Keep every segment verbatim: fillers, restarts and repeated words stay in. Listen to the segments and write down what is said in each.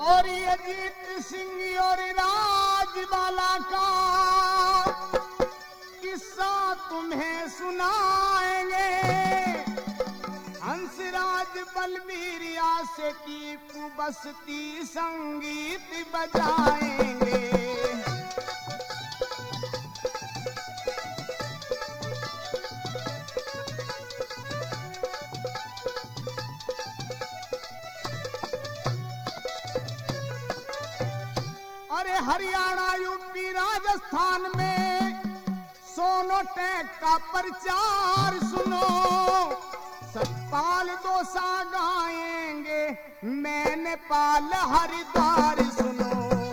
और ये अजीत सिंह और राजबाला का किस्सा तुम्हें सुनाएंगे। हंसराज बलबीरिया से टीपू बस्ती संगीत बजाएंगे। अरे हरियाणा यूपी राजस्थान में सोनोटेक का प्रचार सुनो। सतपाल दोसा गाएंगे मैंने पाल हरिद्वार सुनो।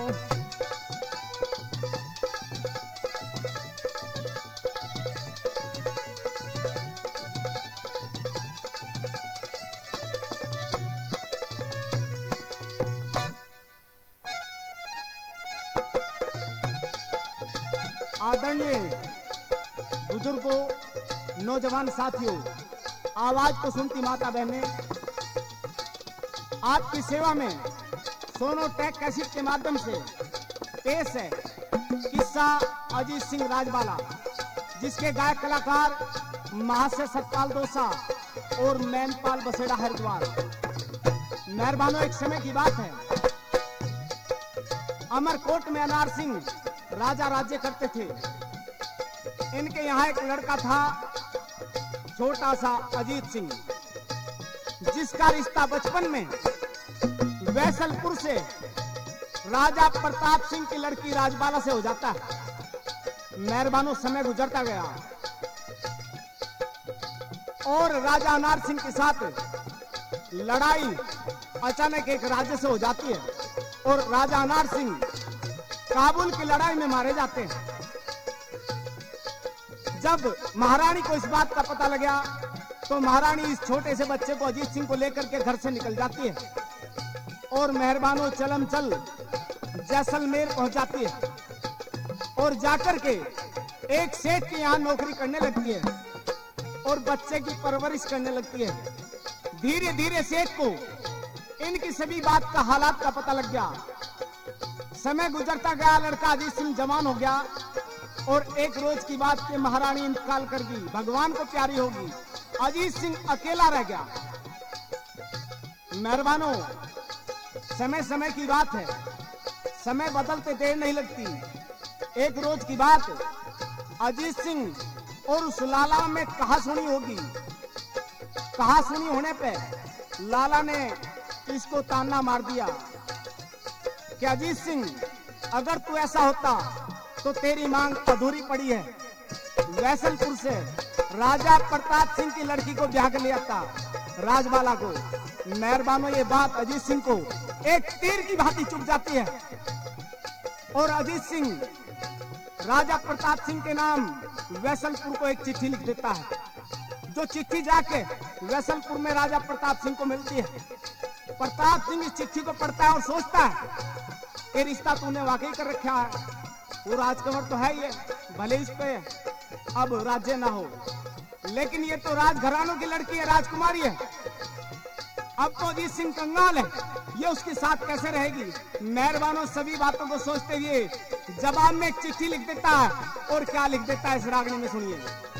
आदरणीय बुजुर्गों, नौजवान साथियों, आवाज को सुनती माता बहनें, आपकी सेवा में सोनोटेक कैसेट के माध्यम से पेश है किस्सा अजीत सिंह राजबाला, जिसके गायक कलाकार महाशय सतपाल दोसा और मैनपाल बसेड़ा हरिद्वार। मेहरबानों, एक समय की बात है, अमरकोट में अनार सिंह राजा राज्य करते थे। इनके यहाँ एक लड़का था छोटा सा अजीत सिंह, जिसका रिश्ता बचपन में वैसलपुर से राजा प्रताप सिंह की लड़की राजबाला से हो जाता है। मेहरबानों, समय गुजरता गया और राजा अनार सिंह के साथ लड़ाई अचानक एक राज्य से हो जाती है और राजा अनार सिंह काबुल की लड़ाई में मारे जाते हैं। जब महारानी को इस बात का पता लगा तो महारानी इस छोटे से बच्चे को अजीत सिंह को लेकर के घर से निकल जाती है और मेहरबानों चलम चल जैसलमेर पहुंच जाती है और जाकर के एक सेठ के यहाँ नौकरी करने लगती है और बच्चे की परवरिश करने लगती है। धीरे धीरे सेठ को इनकी सभी बात का हालात का पता लग गया। समय गुजरता गया, लड़का अजीत सिंह जवान हो गया और एक रोज की बात के महारानी इंतकाल कर गई। भगवान को प्यारी होगी, अजीत सिंह अकेला रह गया। मेहरबानों, समय समय की बात है, समय बदलते देर नहीं लगती। एक रोज की बात, अजीत सिंह और उस लाला में कहा सुनी होगी। कहा सुनी होने पे लाला ने इसको ताना मार दिया कि अजीत सिंह, अगर तू ऐसा होता तो तेरी मांग अधूरी पड़ी है। वैसलपुर से राजा प्रताप सिंह की लड़की को ब्याह कर लिया था, राजबाला को। मेहरबानों, ये बात अजीत सिंह को एक तीर की भांति चुभ जाती है और अजीत सिंह राजा प्रताप सिंह के नाम वैसलपुर को एक चिट्ठी लिख देता है, जो चिट्ठी जाके वैसलपुर में राजा प्रताप सिंह को मिलती है। प्रताप सिंह इस चिट्ठी को पढ़ता है और सोचता है कि रिश्ता तूने वाकई कर रखा है, वो राजकुमार तो है ये, भले इस पे अब राज्य ना हो, लेकिन ये तो राजघरानों की लड़की है, राजकुमारी है। अब तो अजीत सिंह कंगाल है, ये उसके साथ कैसे रहेगी। मेहरबानों, सभी बातों को सोचते हुए जवाब में एक चिट्ठी लिख देता है और क्या लिख देता है इस रागनी में सुनिए।